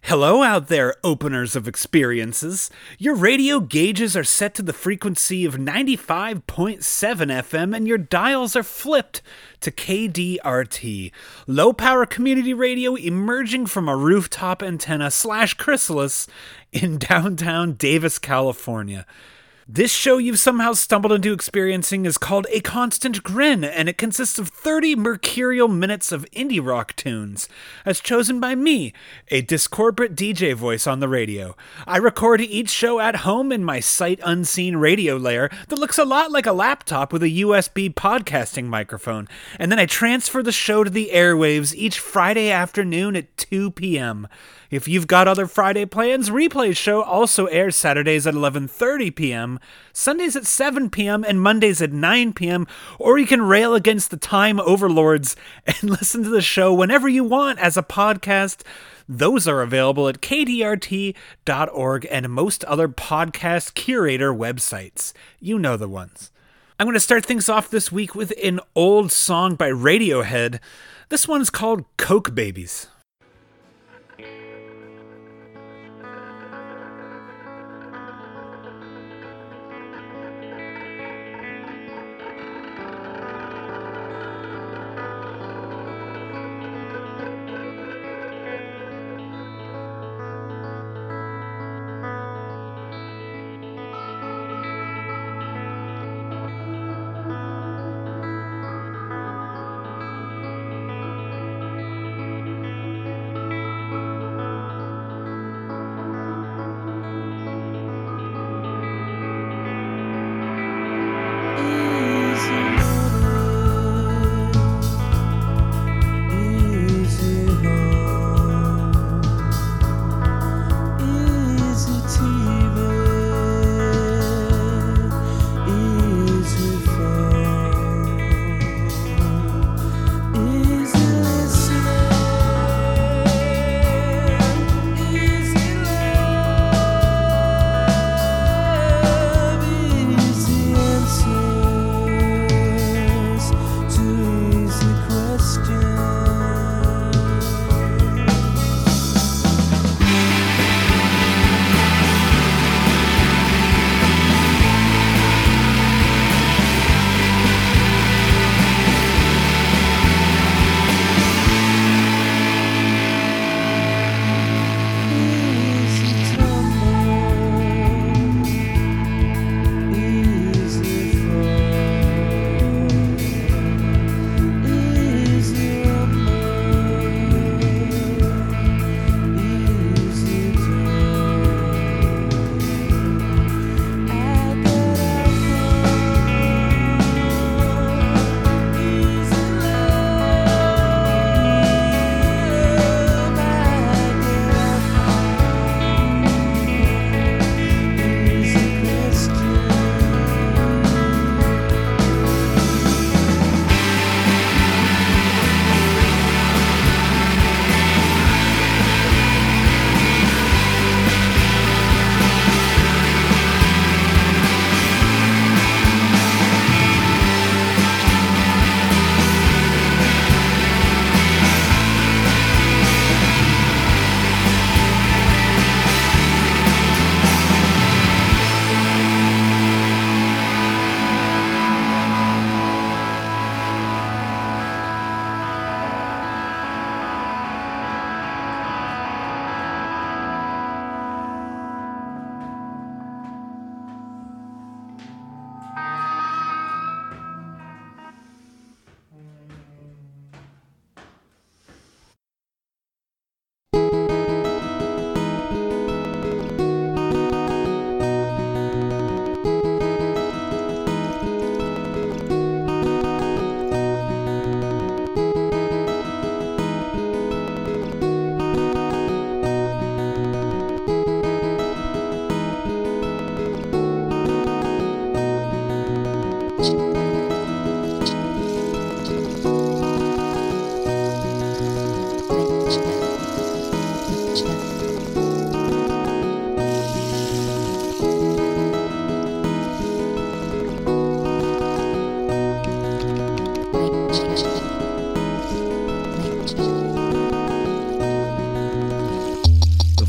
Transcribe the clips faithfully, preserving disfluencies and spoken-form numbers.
Hello out there, openers of experiences. Your radio gauges are set to the frequency of ninety-five point seven F M and your dials are flipped to K D R T, low-power community radio emerging from a rooftop antenna slash chrysalis in downtown Davis, California. This show you've somehow stumbled into experiencing is called A Constant Grin, and it consists of thirty mercurial minutes of indie rock tunes, as chosen by me, a discorporate D J voice on the radio. I record each show at home in my sight-unseen radio layer that looks a lot like a laptop with a U S B podcasting microphone, and then I transfer the show to the airwaves each Friday afternoon at two p.m. If you've got other Friday plans, Replay's show also airs Saturdays at eleven thirty p.m., Sundays at seven p.m., and Mondays at nine p.m., or you can rail against the time overlords and listen to the show whenever you want as a podcast. Those are available at K D R T dot org and most other podcast curator websites. You know the ones. I'm going to start things off this week with an old song by Radiohead. This one's called Coke Babies.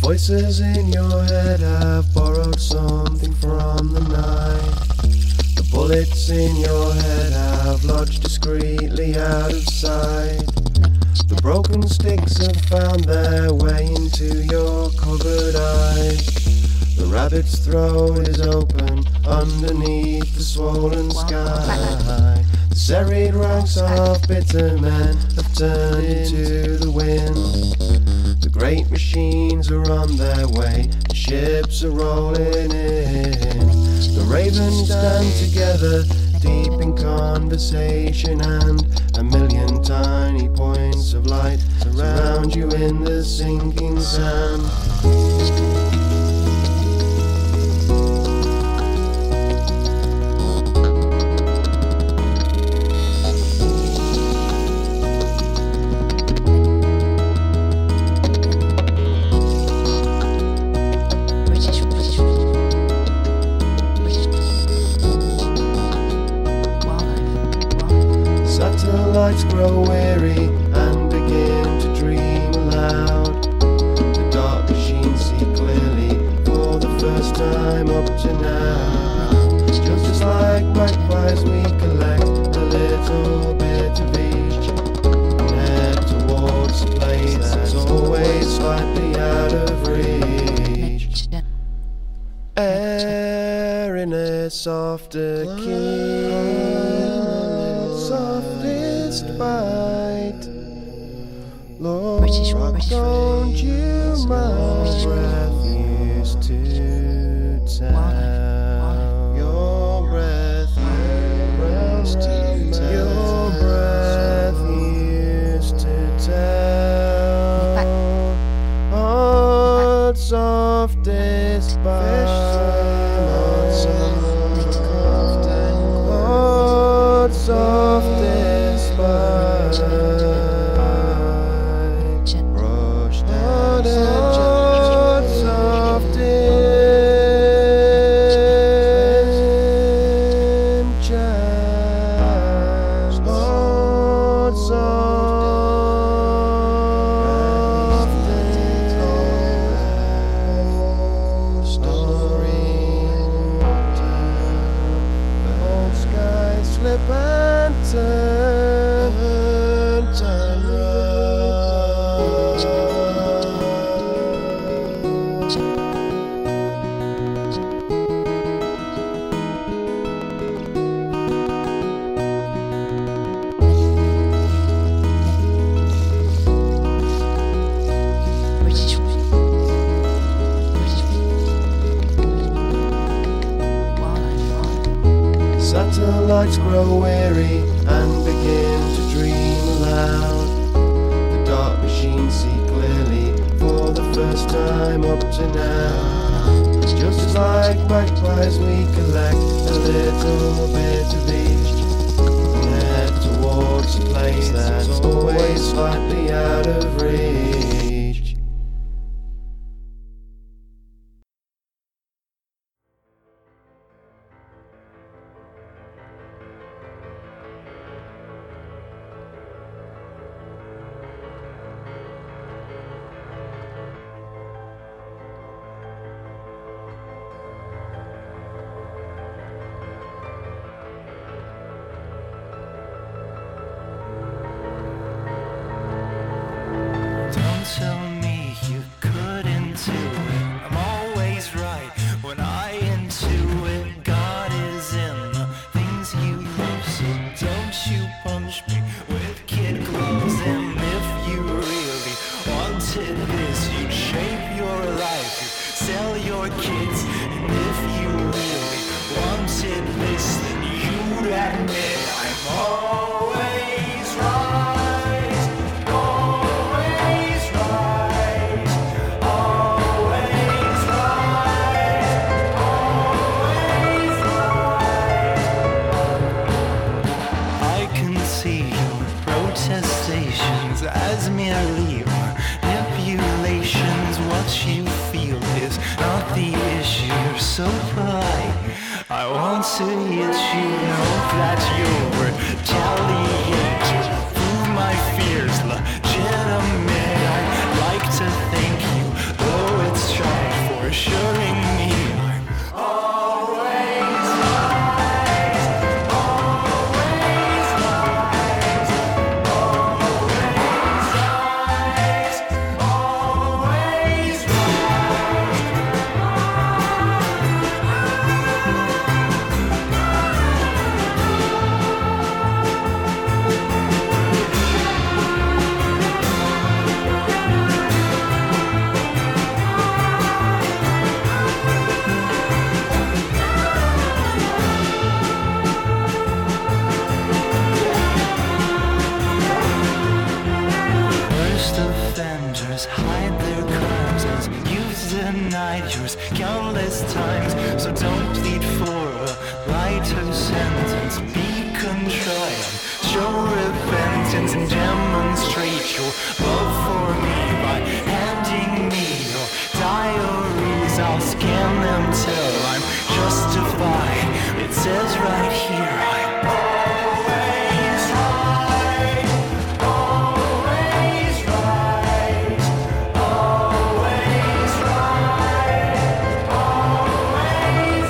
Voices in your head have borrowed something from the night. The bullets in your head have lodged discreetly out of sight. The broken sticks have found their way into your covered eyes. The rabbit's throat is open underneath the swollen sky. The serried ranks of bitter men have turned into the wind. The great machines are on their way, the ships are rolling in. The ravens stand together, deep in conversation, and a million tiny points of light surround you in the sinking sand. Satellites grow weary and begin to dream aloud. The dark machines see clearly for the first time up to now. Just as like magpies we collect a little bit of each and head towards a place that's always slightly out of reach. Air in a softer key, softest bite. Lord, British, British, don't you mind? Breath used to tell. Your breath used to tell. Your breath used to tell. Hot, softest bite. Hot, softest bite. Brush down and hot, softest jazz. Hot, softest story. Old skies slip and turn, turn British, Satellites grow weary and begin to dream aloud. The dark machines see clearly for the first time up to now. Just as like magpies we collect a little bit of each and head towards a place that's always slightly out of reach. Don't tell me you couldn't do it. I'm always right when I intuit. God is in the things you love, so don't you punch me with kid gloves. And if you really wanted this, you'd shape your life, you'd sell your kids. And if you really wanted this, then you'd admit I'm always right. Always right. Always right. Always right. I can see your protestations as merely manipulations. What you feel is not the issue. You're so polite. I want to hit you, know that you'll retaliate. Prove my fears legitimate. I'd like to thank you, though it's denied yours countless times. So don't plead for a lighter sentence. Be contrite, show repentance, and demonstrate your love for me by handing me your diaries. I'll scan them till I'm justified. It says right here I'm always right, always right, always right, always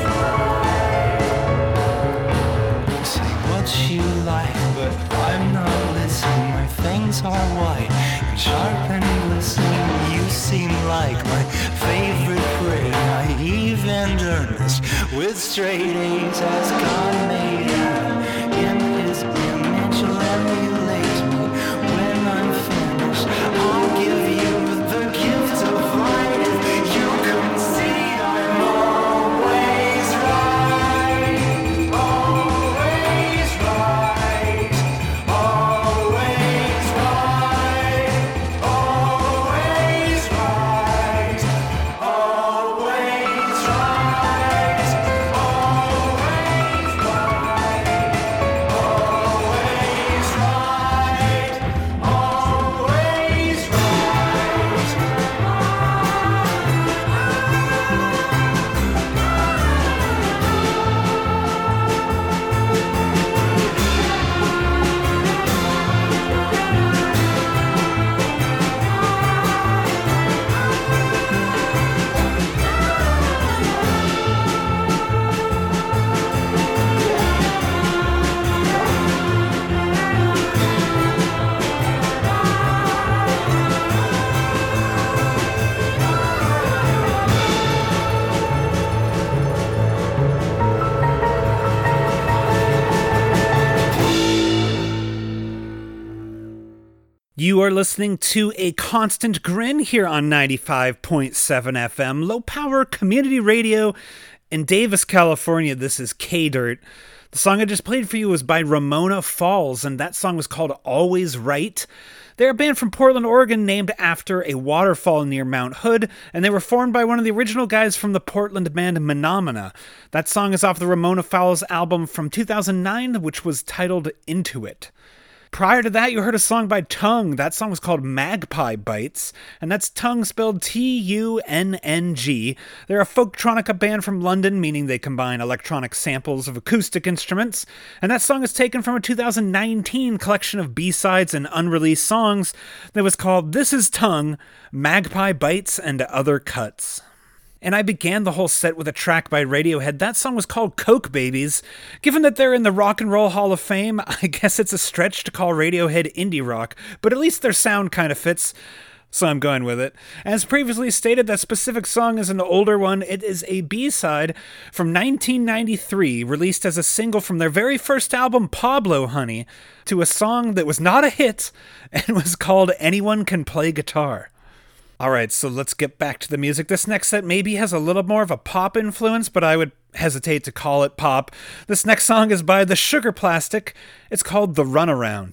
right. Say what you like, but I'm not listening. My fangs are white and sharp and glistening. You seem like my favorite prey, naive and earnest, with straight A's as God made Adam. In his image, let me emulate me. When I'm finished, I'll give you the gift of light. If you concede, I'm always right, always right, always right, always right, always right, always You are listening to A Constant Grin here on ninety-five point seven F M, low power community radio in Davis, California. This is K-Dirt. The song I just played for you was by Ramona Falls, and that song was called Always Right. They're a band from Portland, Oregon, named after a waterfall near Mount Hood, and they were formed by one of the original guys from the Portland band Menomina. That song is off the Ramona Falls album from two thousand nine, which was titled Into It. Prior to that, you heard a song by Tongue. That song was called Magpie Bites, and that's Tongue spelled T U N N G. They're a folktronica band from London, meaning they combine electronic samples of acoustic instruments, and that song is taken from a two thousand nineteen collection of B-sides and unreleased songs that was called This Is Tongue, Magpie Bites, and Other Cuts. And I began the whole set with a track by Radiohead. That song was called Coke Babies. Given that they're in the Rock and Roll Hall of Fame, I guess it's a stretch to call Radiohead indie rock, but at least their sound kind of fits, so I'm going with it. As previously stated, that specific song is an older one. It is a B-side from nineteen ninety-three, released as a single from their very first album, Pablo Honey, to a song that was not a hit and was called Anyone Can Play Guitar. Alright, so let's get back to the music. This next set maybe has a little more of a pop influence, but I would hesitate to call it pop. This next song is by The Sugar Plastic. It's called The Runaround.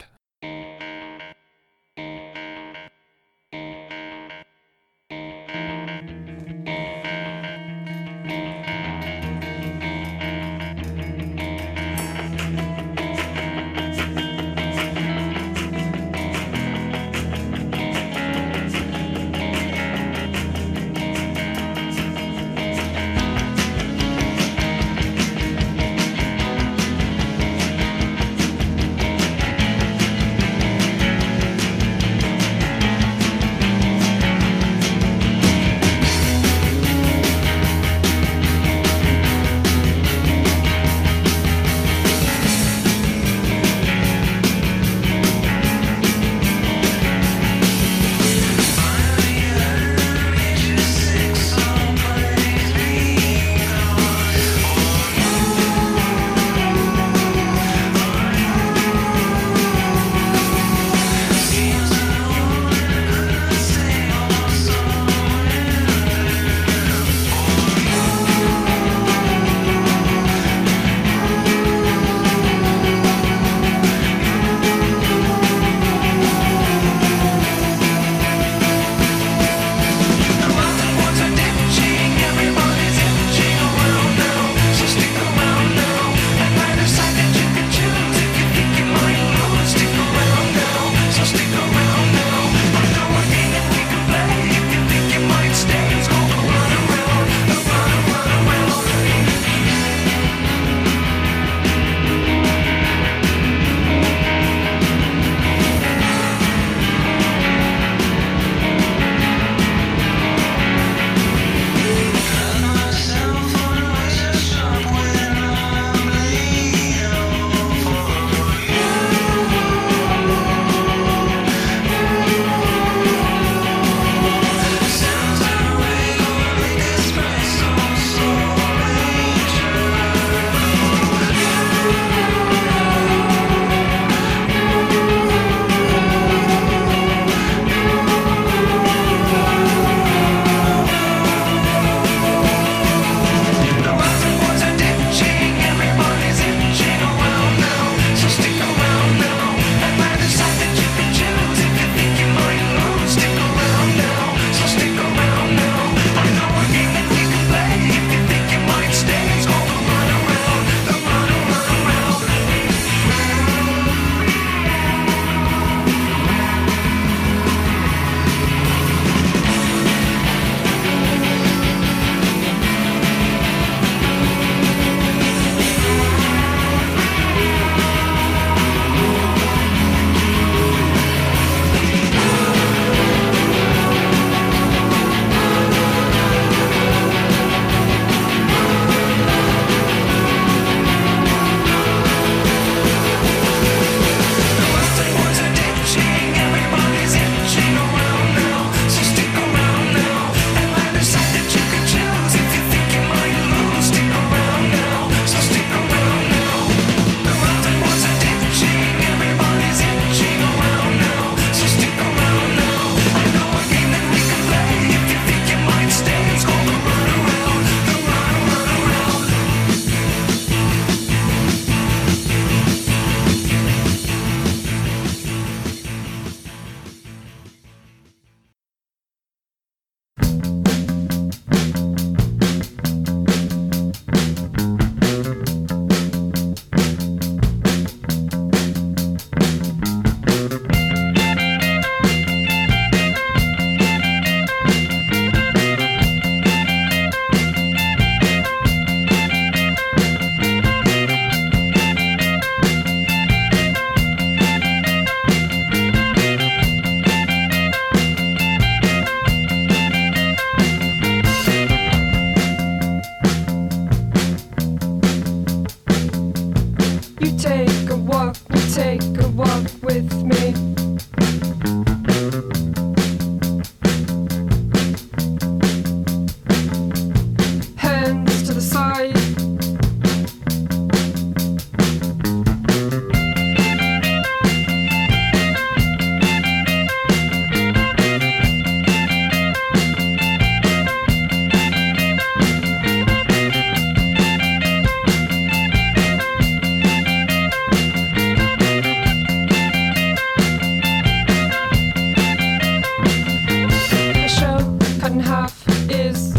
is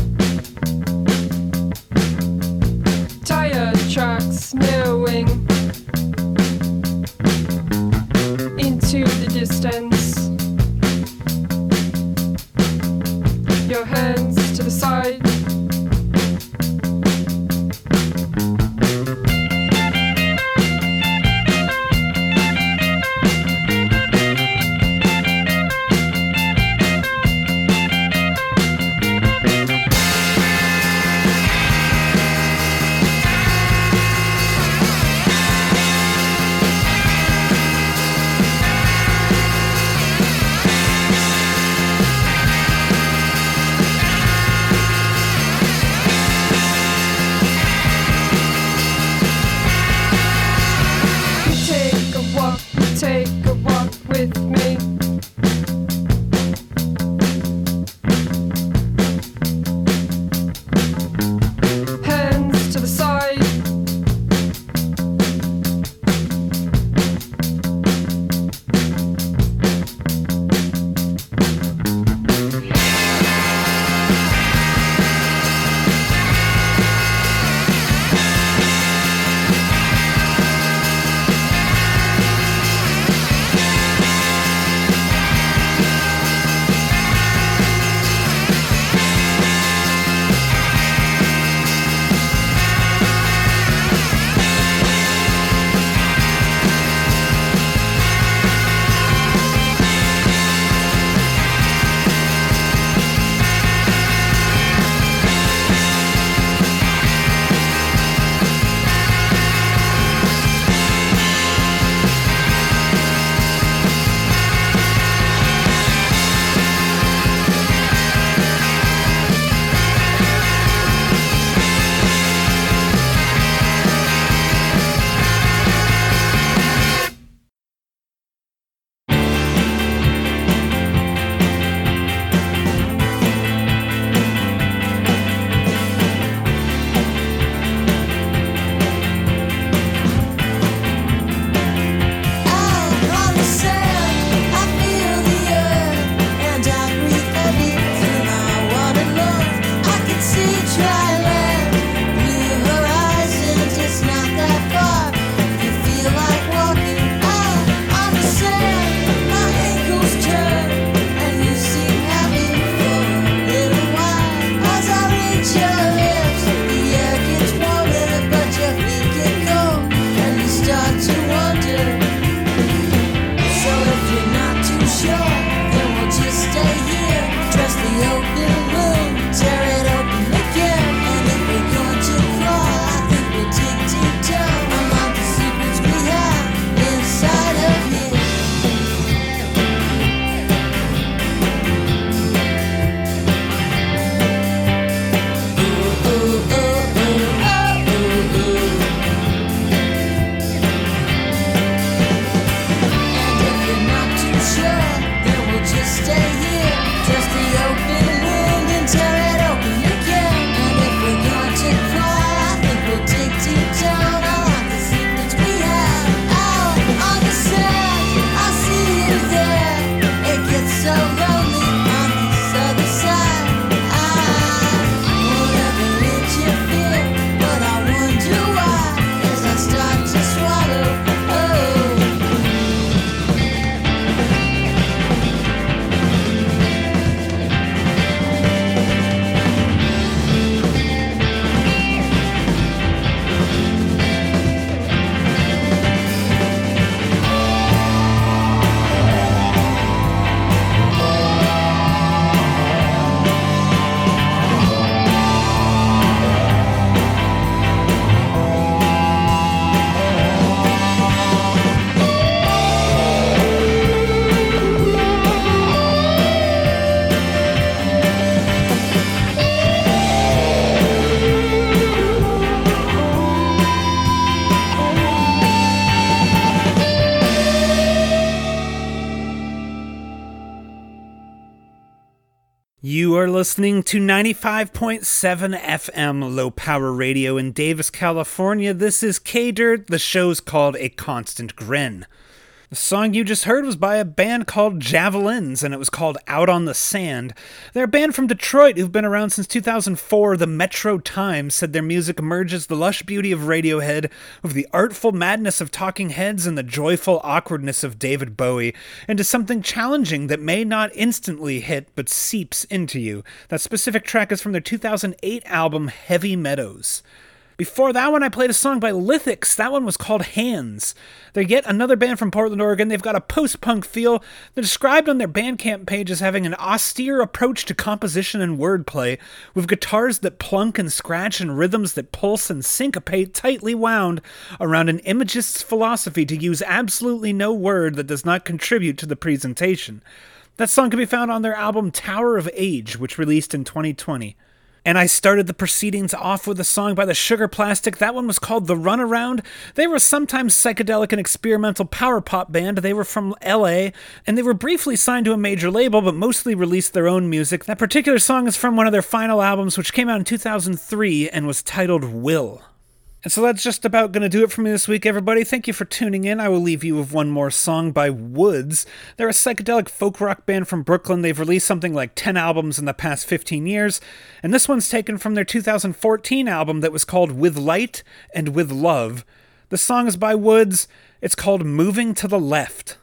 tire tracks narrowing into the distance. Your hands to the side. Take a walk with me. Hands to the side. You are listening to ninety-five point seven F M Low Power Radio in Davis, California. This is K-Dirt. The show's called A Constant Grin. The song you just heard was by a band called Javelins, and it was called Out on the Sand. They're a band from Detroit who've been around since two thousand four. The Metro Times said their music merges the lush beauty of Radiohead with the artful madness of Talking Heads and the joyful awkwardness of David Bowie into something challenging that may not instantly hit but seeps into you. That specific track is from their two thousand eight album Heavy Meadows. Before that one, I played a song by Lithics. That one was called Hands. They're yet another band from Portland, Oregon. They've got a post-punk feel. They're described on their Bandcamp page as having an austere approach to composition and wordplay, with guitars that plunk and scratch and rhythms that pulse and syncopate tightly wound around an imagist's philosophy to use absolutely no word that does not contribute to the presentation. That song can be found on their album Tower of Age, which released in twenty twenty. And I started the proceedings off with a song by the Sugar Plastic. That one was called The Runaround. They were a sometimes psychedelic and experimental power pop band. They were from L A, and they were briefly signed to a major label, but mostly released their own music. That particular song is from one of their final albums, which came out in two thousand three and was titled Will. And so that's just about going to do it for me this week, everybody. Thank you for tuning in. I will leave you with one more song by Woods. They're a psychedelic folk rock band from Brooklyn. They've released something like ten albums in the past fifteen years, and this one's taken from their two thousand fourteen album that was called With Light and With Love. The song is by Woods. It's called Moving to the Left.